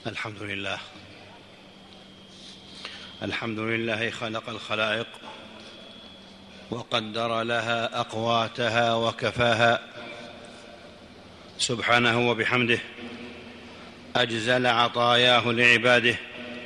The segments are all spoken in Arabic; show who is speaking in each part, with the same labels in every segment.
Speaker 1: الحمد لله خلق الخلائق وقدر لها أقواتها وكفاها، سبحانه وبحمده أجزل عطاياه لعباده،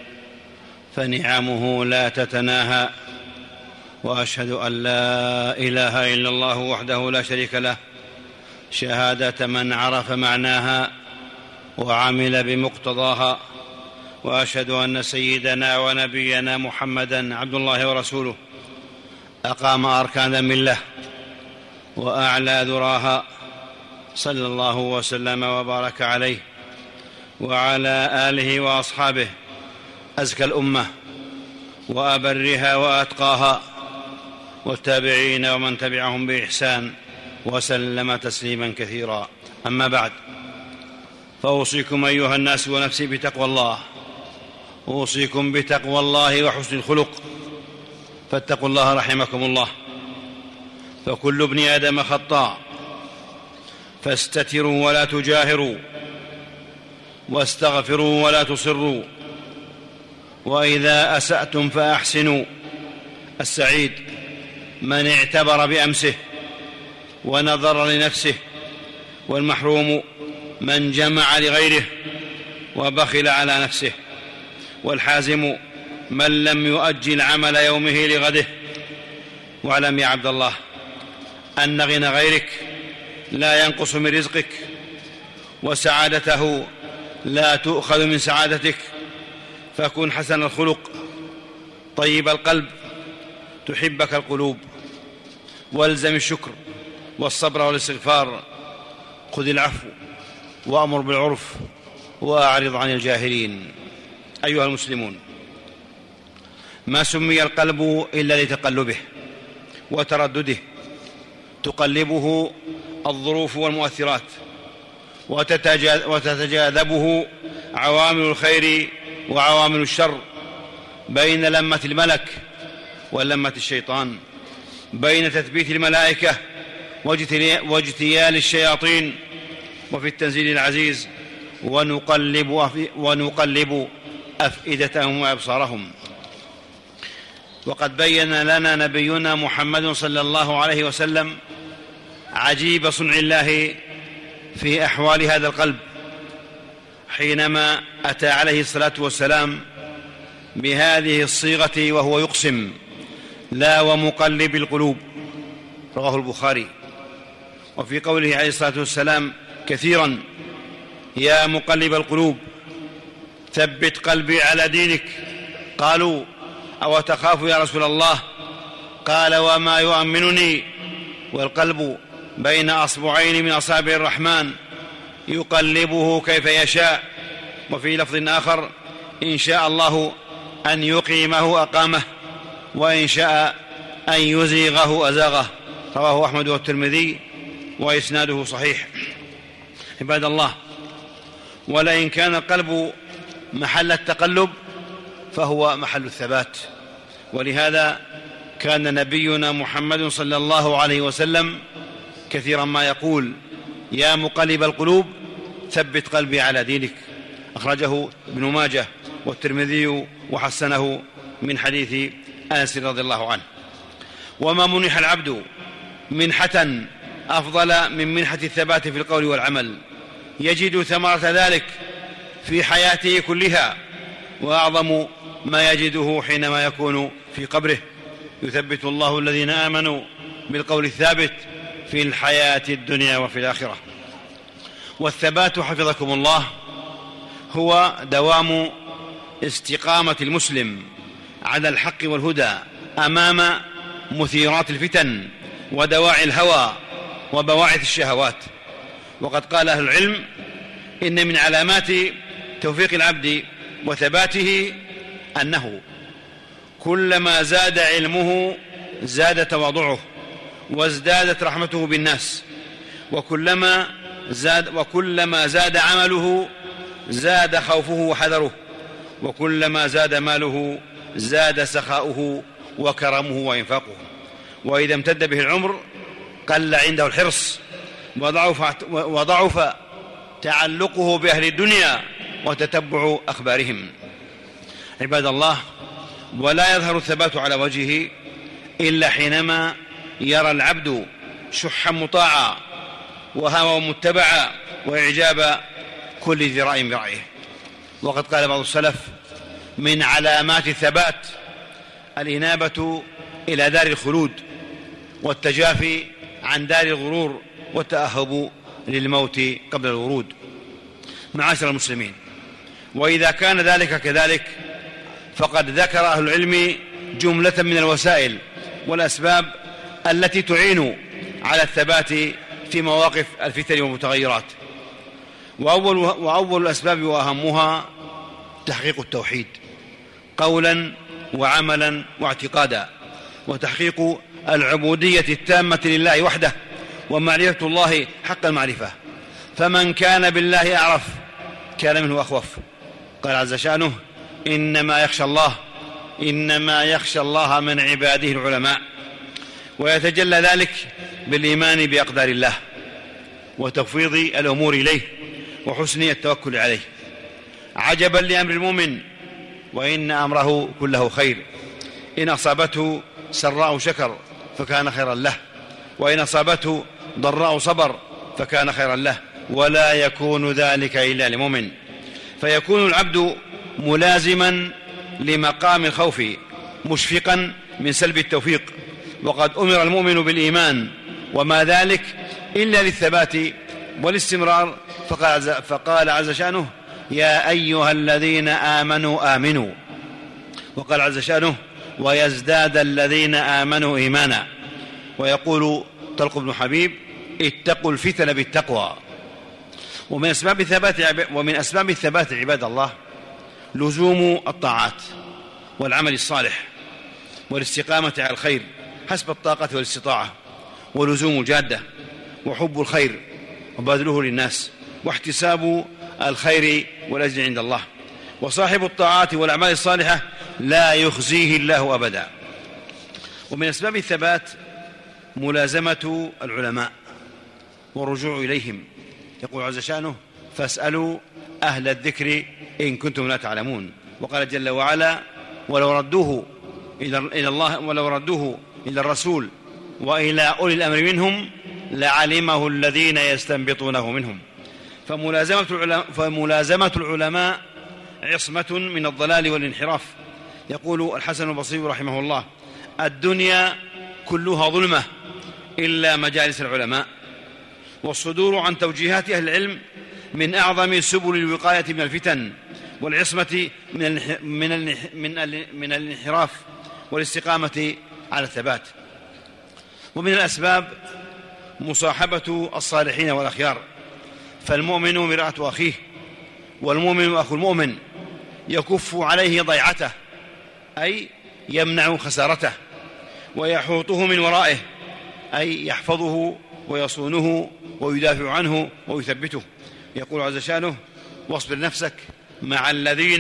Speaker 1: فنعمه لا تتناهى. وأشهد أن لا إله إلا الله وحده لا شريك له، شهادة من عرف معناها وعمل بمقتضاها. وأشهد أن سيدنا ونبينا محمدًا عبد الله ورسوله، أقام أركان الملة وأعلى ذراها، صلى الله وسلم وبارك عليه وعلى آله وأصحابه، أزكى الأمة وأبرها وأتقاها، والتابعين ومن تبعهم بإحسان وسلم تسليما كثيرا. أما بعد، فأوصيكم أيها الناس ونفسي بتقوى الله، أوصيكم بتقوى الله وحسن الخلق، فاتقوا الله رحمكم الله. فكل ابن آدم خطاء، فاستتروا ولا تجاهروا، واستغفروا ولا تصروا، وإذا أسأتم فأحسنوا. السعيد من اعتبر بأمسه ونظر لنفسه، والمحروم من جمع لغيره وبخل على نفسه، والحازم من لم يؤجل عمل يومه لغده. واعلم يا عبد الله أن غنى غيرك لا ينقص من رزقك، وسعادته لا تؤخذ من سعادتك. فكن حسن الخلق طيب القلب تحبك القلوب، والزم الشكر والصبر والاستغفار، خذ العفو وأمر بالعرف وأعرض عن الجاهلين. أيها المسلمون، ما سمي القلب إلا لتقلبه وتردده، تقلبه الظروف والمؤثرات، وتتجاذبه عوامل الخير وعوامل الشر، بين لمة الملك ولمة الشيطان، بين تثبيت الملائكة واجتيال الشياطين، وفي التنزيل العزيز ونقلب أفئدتهم وأبصارهم. وقد بين لنا نبينا محمد صلى الله عليه وسلم عجيب صنع الله في أحوال هذا القلب، حينما أتى عليه الصلاة والسلام بهذه الصيغة وهو يقسم: لا ومقلب القلوب، رواه البخاري. وفي قوله عليه الصلاة والسلام كثيرا: يا مقلب القلوب ثبت قلبي على دينك. قالوا: أو تخاف يا رسول الله؟ قال: وما يؤمنني والقلب بين أصبعين من أصابع الرحمن يقلبه كيف يشاء. وفي لفظ آخر: إن شاء الله أن يقيمه أقامه، وإن شاء أن يزيغه أزاغه. رواه أحمد والترمذي وإسناده صحيح. عباد الله، ولئن كان القلب محل التقلب فهو محل الثبات. ولهذا كان نبينا محمد صلى الله عليه وسلم كثيرا ما يقول: يا مقلب القلوب ثبت قلبي على دينك. أخرجه ابن ماجه والترمذي وحسنه من حديث أنس رضي الله عنه. وما منح العبد منحة أفضل من منحة الثبات في القول والعمل، يجد ثمرة ذلك في حياته كلها، وأعظم ما يجده حينما يكون في قبره. يثبت الله الذين آمنوا بالقول الثابت في الحياة الدنيا وفي الآخرة. والثبات حفظكم الله هو دوام استقامة المسلم على الحق والهدى أمام مثيرات الفتن ودواعي الهوى وبواعث الشهوات. وقد قال أهل العلم: إن من علامات توفيق العبد وثباته أنه كلما زاد علمه زاد تواضعه، وازدادت رحمته بالناس، وكلما زاد عمله زاد خوفه وحذره، وكلما زاد ماله زاد سخاؤه وكرمه وإنفاقه. وإذا امتد به العمر قل عنده الحرص، وضعف تعلقه بأهل الدنيا وتتبع أخبارهم. عباد الله، ولا يظهر الثبات على وجهه إلا حينما يرى العبد شحا مطاعا وهوى متبعا وإعجاب كل ذي رأي برأيه. وقد قال بعض السلف: من علامات الثبات الإنابة إلى دار الخلود والتجافي عن دار الغرور والتأهب للموت قبل الورود. معاشر المسلمين، وإذا كان ذلك كذلك فقد ذكر أهل العلم جملة من الوسائل والأسباب التي تعين على الثبات في مواقف الفتن والمتغيرات. وأول الأسباب وأهمها تحقيق التوحيد قولا وعملا واعتقادا، وتحقيق العبودية التامة لله وحده، ومعرفة الله حق المعرفة. فمن كان بالله أعرف كان منه أخوف. قال عز شأنه: إنما يخشى الله من عباده العلماء. ويتجلى ذلك بالإيمان بأقدار الله وتفويض الأمور إليه وحسن التوكل عليه. عجبا لأمر المؤمن، وإن أمره كله خير. إن أصابته سراء شكر فكان خيرا له، وإن أصابته ضراء صبر فكان خيرا له، ولا يكون ذلك إلا لمؤمن. فيكون العبد ملازما لمقام الخوف مشفقا من سلب التوفيق. وقد أمر المؤمن بالإيمان وما ذلك إلا للثبات والاستمرار. فقال عز شأنه: يا أيها الذين آمنوا آمنوا. وقال عز شأنه: ويزداد الذين آمنوا إيمانا. ويقول طلق بن حبيب: اتقوا الفتن بالتقوى. ومن أسباب الثبات عباد الله لزوم الطاعات والعمل الصالح والاستقامة على الخير حسب الطاقة والاستطاعة، ولزوم الجادة وحب الخير وبذله للناس واحتساب الخير والأجر عند الله. وصاحب الطاعات والأعمال الصالحة لا يخزيه الله أبدا. ومن أسباب الثبات ملازمة العلماء والرجوع إليهم. يقول عز شأنه: فاسألوا أهل الذكر إن كنتم لا تعلمون. وقال جل وعلا: ولو ردوه إلى الله ولو ردوه إلى الرسول وإلى أولي الأمر منهم لعلمه الذين يستنبطونه منهم. فملازمة العلماء عصمة من الضلال والانحراف. يقول الحسن البصري رحمه الله: الدنيا كلها ظلمة إلا مجالس العلماء. والصدور عن توجيهات أهل العلم من أعظم سبل الوقاية من الفتن والعصمة من الانحراف والاستقامة على الثبات. ومن الأسباب مصاحبة الصالحين والأخيار. فالمؤمن مرآة أخيه، والمؤمن أخو المؤمن، يكف عليه ضيعته أي يمنع خسارته، ويحوطه من ورائه أي يحفظه ويصونه ويدافع عنه ويثبته. يقول عز شأنه: واصبر نفسك مع الذين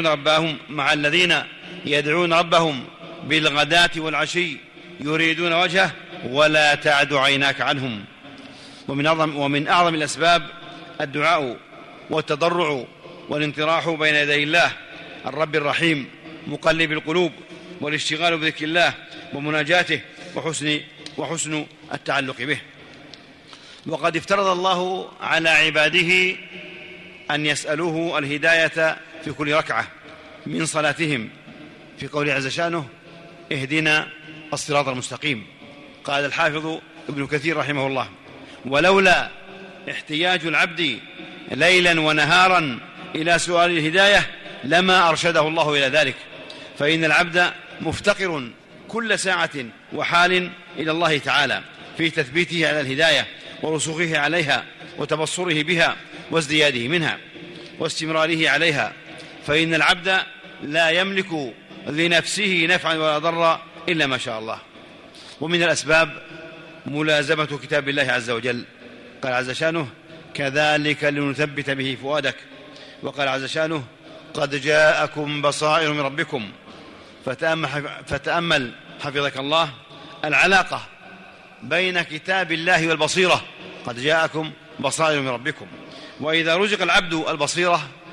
Speaker 1: يدعون ربهم بالغداة والعشي يريدون وجهه ولا تعد عيناك عنهم. ومن أعظم الأسباب الدعاء والتضرع والانطراح بين يدي الله الرب الرحيم مقلب القلوب، والاشتغال بذكر الله ومناجاته وحسن التعلق به. وقد افترض الله على عباده أن يسألوه الهداية في كل ركعة من صلاتهم في قول عز شأنه: اهدنا الصراط المستقيم. قال الحافظ ابن كثير رحمه الله: ولولا احتياج العبد ليلا ونهارا إلى سؤال الهداية لما أرشده الله إلى ذلك. فإن العبد مفتقر كل ساعة وحال إلى الله تعالى في تثبيته على الهداية ورسوخه عليها وتبصره بها وازدياده منها واستمراره عليها. فإن العبد لا يملك لنفسه نفعا ولا ضرا إلا ما شاء الله. ومن الأسباب ملازمة كتاب الله عز وجل. قال عز شأنه: كذلك لنثبت به فؤادك. وقال عز شأنه: قد جاءكم بصائر من ربكم. فتأمل حفظك الله العلاقة بين كتاب الله والبصيرة. قد جاءكم بصائر من ربكم. وإذا رزق العبد البصيرة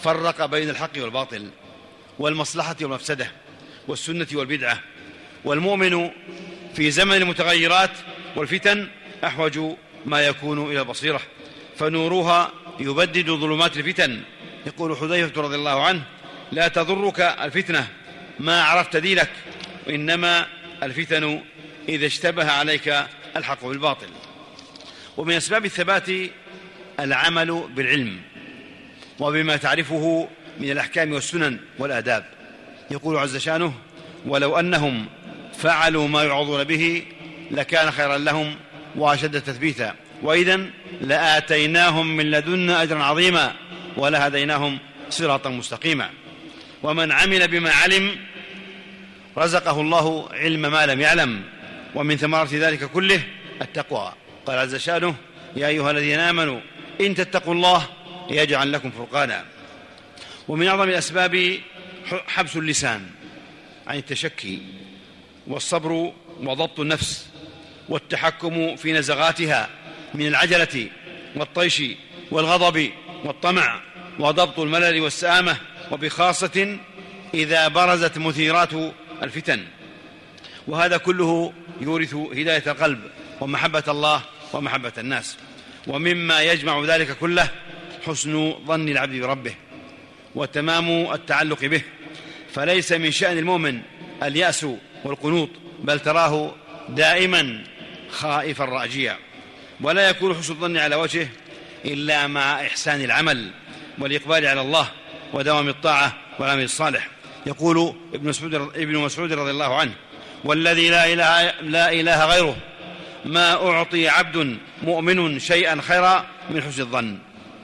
Speaker 1: فرق بين الحق والباطل والمصلحة والمفسدة والسنة والبدعة. والمؤمن في زمن المتغيرات والفتن أحوج ما يكون إلى البصيرة، فنورها يبدد ظلمات الفتن. يقول حذيفة رضي الله عنه: لا تضرك الفتنة ما عرفت دينك، وإنما الفتن إذا اشتبه عليك الحق بالباطل. ومن أسباب الثبات العمل بالعلم وبما تعرفه من الأحكام والسنن والآداب. يقول عز شانه: ولو أنهم فعلوا ما يعظون به لكان خيرا لهم وأشد تثبيتا، وإذن لآتيناهم من لدنا أجرا عظيما ولهديناهم صراطا مستقيما. ومن عمل بما علم رزقه الله علم ما لم يعلم، ومن ثمرة ذلك كله التقوى. قال عز شانه: يا أيها الذين آمنوا إن تتقوا الله يجعل لكم فرقانا. ومن أعظم الأسباب حبس اللسان عن التشكي، والصبر وضبط النفس، والتحكم في نزغاتها من العجلة والطيش والغضب والطمع، وضبط الملل والسآمة، وبخاصة إذا برزت مثيرات الفتن. وهذا كله يورث هداية القلب ومحبة الله ومحبة الناس. ومما يجمع ذلك كله حسن ظن العبد بربه وتمام التعلق به، فليس من شأن المؤمن اليأس والقنوط، بل تراه دائما خائفا راجيا. ولا يكون حسن الظن على وجهه إلا مع إحسان العمل والإقبال على الله ودوام الطاعة والعمل الصالح. يقول ابن مسعود رضي الله عنه: والذي لا إله غيره ما أعطي عبد مؤمن شيئا خيرا من حسن الظن.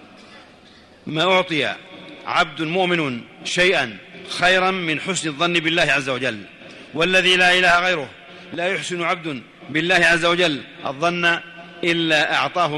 Speaker 1: ما أعطي عبد مؤمن شيئا خيرا من حسن الظن بالله عز وجل. والذي لا إله غيره لا يحسن عبد بالله عز وجل الظن إلا أعطاه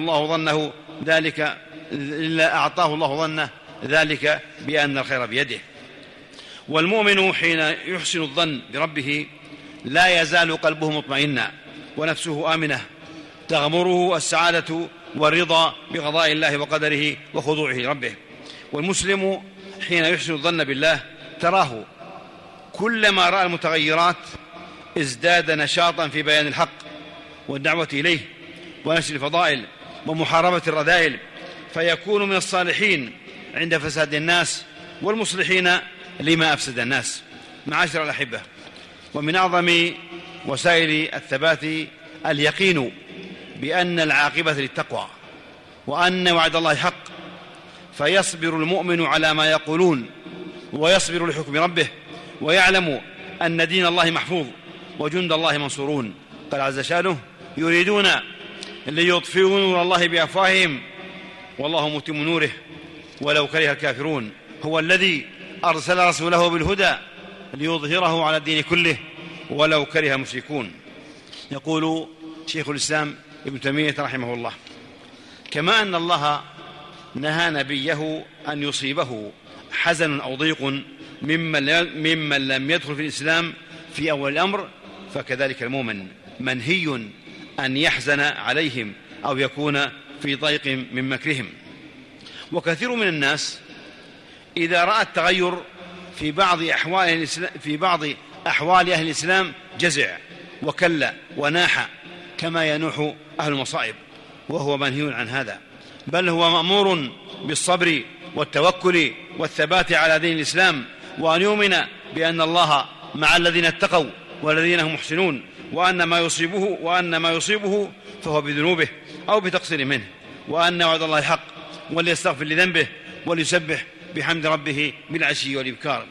Speaker 1: الله ظنه ذلك بأن الخير بيده. والمؤمن حين يحسن الظن بربه لا يزال قلبه مطمئنا ونفسه آمنة، تغمره السعادة والرضا بقضاء الله وقدره وخضوعه لربه. والمسلم حين يحسن الظن بالله تراه كلما رأى المتغيرات ازداد نشاطا في بيان الحق والدعوة إليه ونشر الفضائل ومحاربة الرذائل، فيكون من الصالحين عند فساد الناس والمصلحين لما أفسد الناس. معاشر الأحبة، ومن أعظم وسائل الثبات اليقين بأن العاقبة للتقوى وأن وعد الله حق، فيصبر المؤمن على ما يقولون ويصبر لحكم ربه، ويعلم أن دين الله محفوظ وجند الله منصورون. قال عز شانه: يريدون ليطفئوا نور الله بأفواههم والله متم نوره ولو كره الكافرون. هو الذي أرسل رسوله بالهدى ليظهره على الدين كله ولو كره المشركون. يقول شيخ الإسلام ابن تيمية رحمه الله: كما أن الله نهى نبيه أن يصيبه حزن أو ضيق ممن لم يدخل في الإسلام في أول الأمر، فكذلك المؤمن منهي أن يحزن عليهم أو يكون في ضيق من مكرهم. وكثير من الناس إذا رأى التغير في بعض أحوال أهل الإسلام جزع وكل وناح كما ينوح أهل المصائب، وهو منهي عن هذا، بل هو مأمور بالصبر والتوكل والثبات على دين الإسلام، وأن يؤمن بأن الله مع الذين اتقوا والذين هم محسنون، وأن ما يصيبه فهو بذنوبه أو بتقصير منه، وأن وعد الله حق، وليستغفر لذنبه وليسبح بحمد ربه بالعشي والإبكار.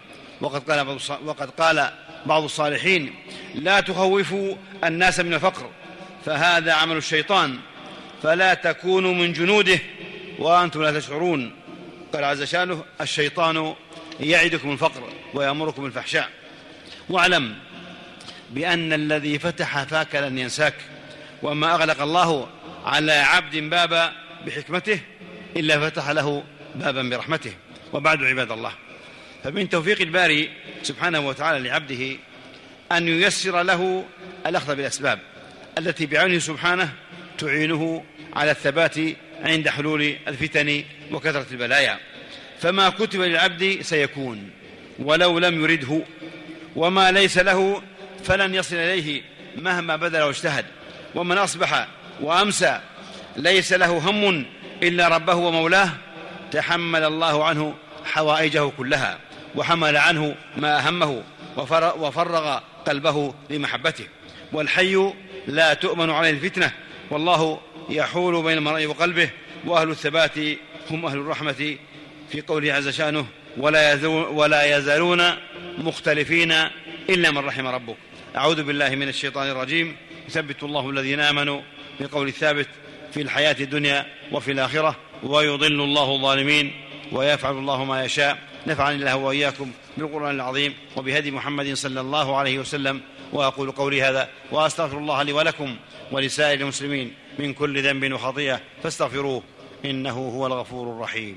Speaker 1: وقد قال بعض الصالحين: لا تخوفوا الناس من الفقر فهذا عمل الشيطان، فلا تكونوا من جنوده وأنتم لا تشعرون. قال عز شانه: الشيطان يعدكم الفقر ويأمركم بالفحشاء. واعلم بأن الذي فتح فاك لن ينساك، وما أغلق الله على عبد بابا بحكمته إلا فتح له بابا برحمته. وبعد عباد الله، فمن توفيق الباري سبحانه وتعالى لعبده أن ييسر له الأخذ بالأسباب التي بعونه سبحانه تعينه على الثبات عند حلول الفتن وكثرة البلايا، فما كتب للعبد سيكون ولو لم يرده، وما ليس له فلن يصل إليه مهما بذل واجتهد. ومن أصبح وأمسى ليس له هم إلا ربه ومولاه تحمل الله عنه حوائجه كلها، وحمل عنه ما أهمه، وفرغ قلبه لمحبته. والحي لا تؤمن عليه الفتنة، والله يحول بين المرء وقلبه، وأهل الثبات هم أهل الرحمة، في قوله عز شأنه: ولا يزالون مختلفين إلا من رحم ربك. أعوذ بالله من الشيطان الرجيم. يثبت الله الذين آمنوا بقول الثابت في الحياة الدنيا وفي الآخرة، ويضل الله الظالمين، ويفعل الله ما يشاء. نفعني الله وإياكم بالقرآن العظيم وبهدي محمد صلى الله عليه وسلم. وأقول قولي هذا وأستغفر الله لي ولكم ولسائر المسلمين من كل ذنب وخطيئة، فاستغفروه إنه هو الغفور الرحيم.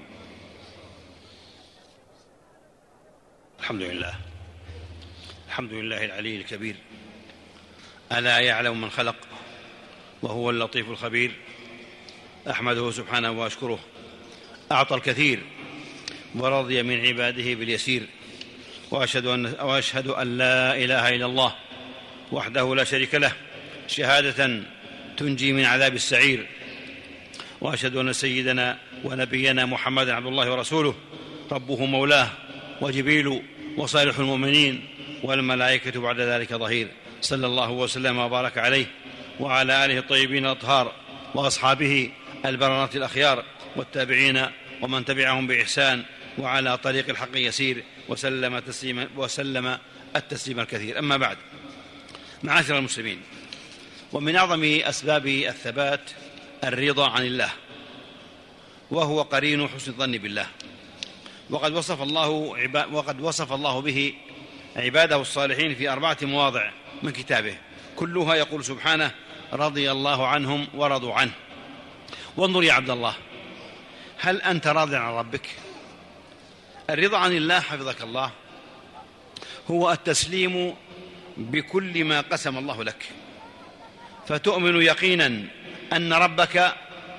Speaker 1: الحمد لله العلي الكبير، ألا يعلم من خلق وهو اللطيف الخبير. أحمده سبحانه وأشكره، أعطى الكثير ورضي من عباده باليسير. وأشهد أن لا إله إلا الله وحده لا شريك له، شهادة تنجي من عذاب السعير. وأشهد أن سيدنا ونبينا محمدا عبد الله ورسوله، ربه مولاه، وجبريل وصالح المؤمنين، والملائكة بعد ذلك ظهير. صلى الله وسلم وبارك عليه وعلى آله الطيبين الأطهار، وأصحابه البررة الأخيار، والتابعين ومن تبعهم بإحسان وعلى طريق الحق يسير، وسلم التسليم الكثير. أما بعد، معاشر المسلمين، ومن أعظم أسباب الثبات الرضا عن الله، وهو قرين حسن الظن بالله. وقد وصف الله به عباده الصالحين في 4 مواضع من كتابه، كلها يقول سبحانه: رضي الله عنهم ورضوا عنه. وانظر يا عبد الله، هل أنت راض عن ربك؟ الرضا عن الله حفظك الله هو التسليم بكل ما قسم الله لك، فتؤمن يقينا أن ربك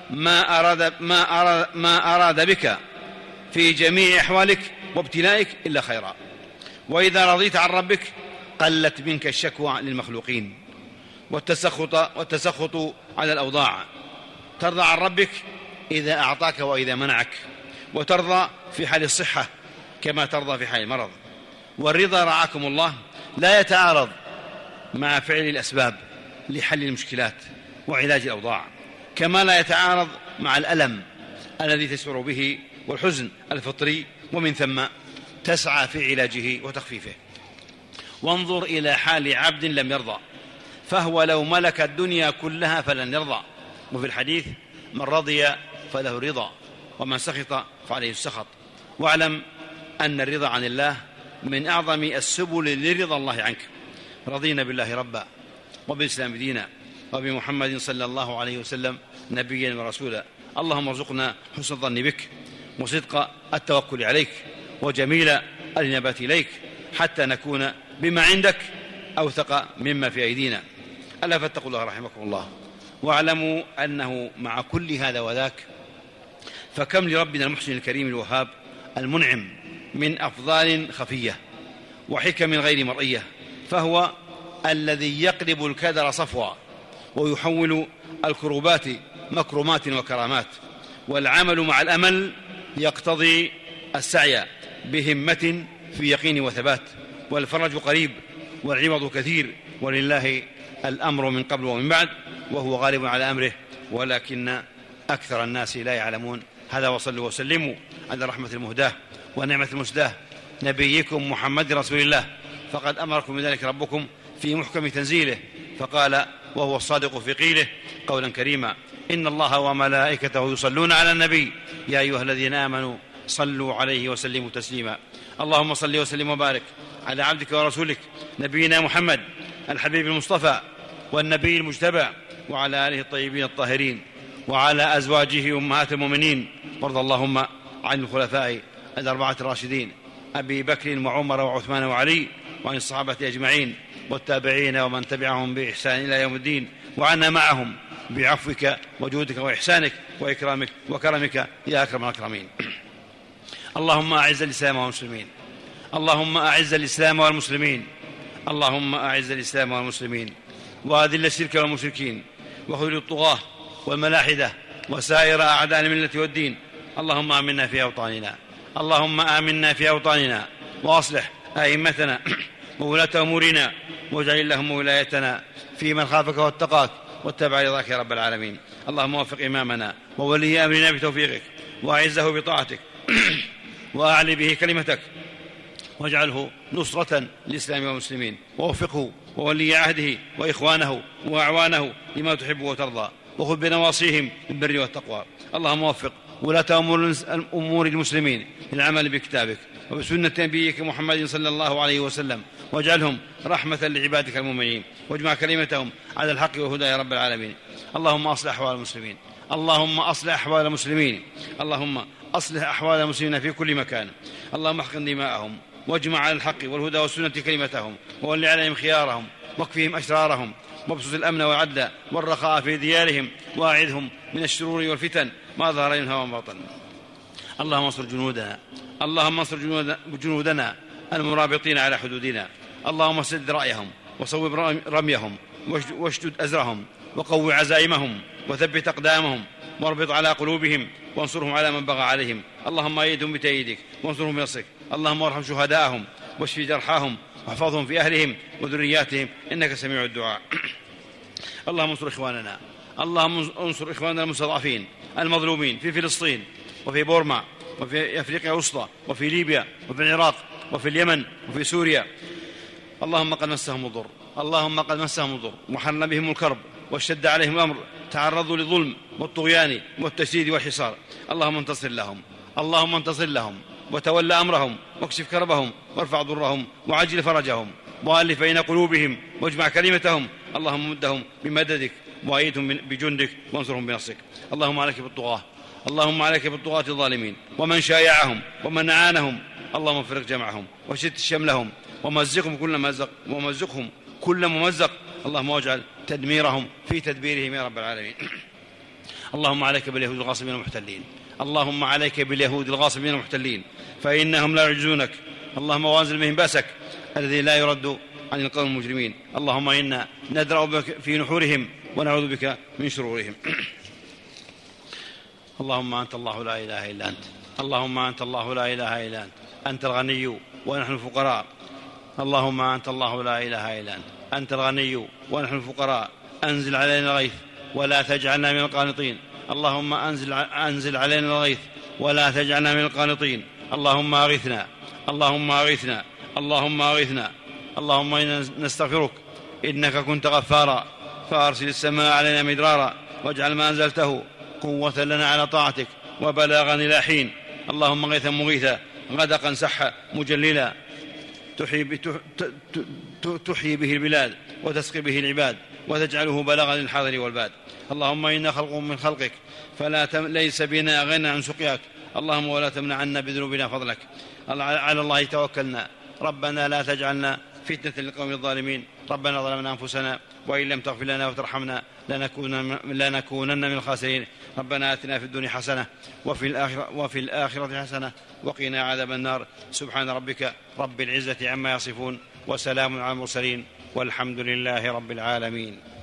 Speaker 1: ما أراد بك في جميع أحوالك وابتلائك إلا خيرا. وإذا رضيت عن ربك قلت منك الشكوى للمخلوقين والتسخط على الأوضاع. ترضى عن ربك إذا أعطاك وإذا منعك، وترضى في حال الصحة كما ترضى في حال المرض. والرضا رعاكم الله لا يتعارض مع فعل الأسباب لحل المشكلات وعلاج الأوضاع، كما لا يتعارض مع الألم الذي تشعر به والحزن الفطري، ومن ثم تسعى في علاجه وتخفيفه. وانظر إلى حال عبد لم يرضى، فهو لو ملك الدنيا كلها فلن يرضى. وفي الحديث: من رضي فله رضا، ومن سخط فعليه السخط. واعلم أن الرضا عن الله من أعظم السبل لرضا الله عنك. رضينا بالله ربا، وبالإسلام دينا، وبمحمد صلى الله عليه وسلم نبيا ورسولا. اللهم ارزقنا حسن الظن بك، وصدق التوكل عليك، وجميل الإنابة إليك، حتى نكون بما عندك أوثق مما في أيدينا. ألا فاتقوا الله رحمكم الله، واعلموا أنه مع كل هذا وذاك فكم لربنا المحسن الكريم الوهاب المنعم من أفضال خفية وحكم غير مرئية. فهو الذي يقلب الكدر صفوا، ويحول الكروبات مكرمات وكرامات. والعمل مع الأمل يقتضي السعي بهمة في يقين وثبات. والفرج قريب والعوض كثير، ولله الأمر من قبل ومن بعد، وهو غالب على أمره، ولكن أكثر الناس لا يعلمون. هذا، وصلوا وسلموا على رحمة المهداة ونعمة المسداة نبيكم محمد رسول الله، فقد أمركم بذلك ربكم في محكم تنزيله، فقال وهو الصادق في قيله قولا كريما: إن الله وملائكته يصلون على النبي يا أيها الذين آمنوا صلوا عليه وسلموا تسليما. اللهم صل وسلم وبارك على عبدك ورسولك نبينا محمد الحبيب المصطفى والنبي المجتبى، وعلى آله الطيبين الطاهرين، وعلى أزواجه أمهات المؤمنين. وارض اللهم عن الخلفاء 4 الراشدين أبي بكر وعمر وعثمان وعلي، وعن الصحابة أجمعين والتابعين ومن تبعهم بإحسان إلى يوم الدين، وعنا معهم بعفوك وجودك وإحسانك وإكرامك وكرمك يا أكرم الأكرمين. اللهم أعز الإسلام والمسلمين، اللهم أعز الإسلام والمسلمين، اللهم أعز الإسلام والمسلمين، وأذل الشرك والمشركين، وخذل الطغاة والملاحدة وسائر أعداء الملة والدين. اللهم آمنا في أوطاننا، اللهم آمنا في أوطاننا، وأصلح أئمتنا وولاة أمورنا، واجعل اللهم ولايتنا في من خافك واتقاك واتبع رضاك يا رب العالمين. اللهم وفق إمامنا وولي أمرنا بتوفيقك، وأعزه بطاعتك وأعلي به كلمتك، واجعله نصرة للإسلام والمسلمين، ووفقه وولي عهده وإخوانه وأعوانه لما تحب وترضى، وخذ بنواصيهم بالبر والتقوى. اللهم وفق ولاة أمور المسلمين للعمل بكتابك وبسنة نبيك محمد صلى الله عليه وسلم، واجعلهم رحمة لعبادك المؤمنين، واجمع كلمتهم على الحق والهدى يا رب العالمين. اللهم أصلح أحوال المسلمين، اللهم أصلح أحوال المسلمين، اللهم أصلح أحوال المسلمين في كل مكان. اللهم احقن دماءهم، واجمع على الحق والهدى والسنة كلمتهم، وول عليهم خيارهم، واكفهم أشرارهم، وابسط الأمن والعدل والرخاء في ديارهم، وأعذهم من الشرور والفتن ما ظهر منها وما بطن. اللهم انصر جنودنا، اللهم انصر جنودنا المرابطين على حدودنا. اللهم سد رأيهم، وصوب رميهم، واشدد أزرهم، وقو عزائمهم، وثبت أقدامهم، واربط على قلوبهم، وانصرهم على من بغى عليهم. اللهم أيدهم بتأييدك، وانصرهم بنصرك. اللهم ارحم شهداءهم، واشف جرحاهم، واحفظهم في أهلهم وذرياتهم، إنك سميع الدعاء. اللهم انصر إخواننا، اللهم انصر إخواننا المستضعفين المظلومين في فلسطين، وفي بورما، وفي أفريقيا الوسطى، وفي ليبيا، وفي العراق، وفي اليمن، وفي سوريا. اللهم قد مسهم الضر، اللهم قد مسهم الضر، وحل بهم الكرب، واشتد عليهم الأمر، تعرضوا للظلم والطغيان والتشديد والحصار. اللهم انتصر لهم، اللهم انتصر لهم، وتولى أمرهم، واكشف كربهم، وارفع ضرهم، وعجل فرجهم، وألف بين قلوبهم، واجمع كلمتهم. اللهم مدهم بمددك، وأيدهم بجندك، وانصرهم بنصرك. اللهم عليك بالطغاة، اللهم عليك بالطغاة الظالمين، ومن شايعهم ومن أعانهم. اللهم فرق جمعهم، وشتت شملهم، ومزقهم كل ممزق. اللهم واجعل تدميرهم في تدبيرهم يا رب العالمين. اللهم عليك باليهود الغاصبين المحتلين، اللهم عليك باليهود الغاصبين المحتلين، فإنهم لا يعجزونك. اللهم وانزل بهم بأسك الذي لا يرد عن القوم المجرمين. اللهم إنا ندرأ بك في نحورهم، ونعوذ بك من شرورهم. اللهم أنت الله لا إله إلا أنت، اللهم أنت الله لا إله إلا أنت، أنت الغني ونحن الفقراء. اللهم أنت الله لا إله إلا أنت، أنت الغني ونحن الفقراء. أنزل علينا الغيث ولا تجعلنا من القانطين. اللهم أنزل علينا الغيث ولا تجعلنا من القانطين. اللهم أغثنا، اللهم أغثنا، اللهم أغثنا. اللهم إنا نستغفرك إنك كنت غفارا، فأرسل السماء علينا مدرارا، واجعل ما أنزلته قوة لنا على طاعتك، وبلاغا إلى حين. اللهم غيثا مغيثا، غدقا سحا مجللا، تحيي به البلاد، وتسقي به العباد، وتجعله بلاغا للحاضر والباد. اللهم إنا خلق من خلقك، ليس بنا غنى عن سقياك. اللهم ولا تمنع عنا بذنوبنا فضلك. على الله توكلنا، ربنا لا تجعلنا فتنة للقوم الظالمين. ربنا ظلمنا أنفسنا، وإن لم تغفر لنا وترحمنا لنكونن من الخاسرين. ربنا آتنا في الدنيا حسنة، وفي الآخرة حسنة، وقنا عذاب النار. سبحان ربك رب العزة عما يصفون، وسلام على المرسلين، والحمد لله رب العالمين.